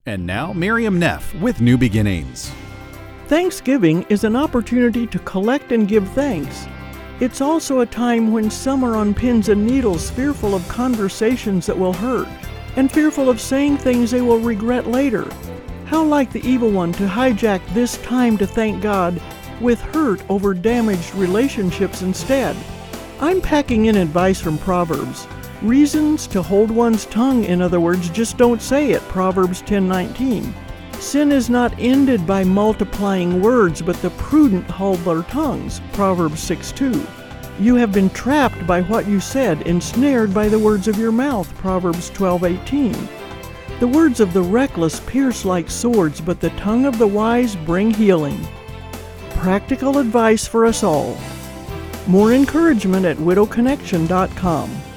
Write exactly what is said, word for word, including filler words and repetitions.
And now, Miriam Neff with New Beginnings. Thanksgiving is an opportunity to collect and give thanks. It's also a time when some are on pins and needles, fearful of conversations that will hurt, and fearful of saying things they will regret later. How like the evil one to hijack this time to thank God with hurt over damaged relationships instead. I'm packing in advice from Proverbs. Reasons to hold one's tongue, in other words, just don't say it, Proverbs ten nineteen. Sin is not ended by multiplying words, but the prudent hold their tongues, Proverbs six two. You have been trapped by what you said, ensnared by the words of your mouth, Proverbs twelve eighteen. The words of the reckless pierce like swords, but the tongue of the wise bring healing. Practical advice for us all. More encouragement at widow connection dot com.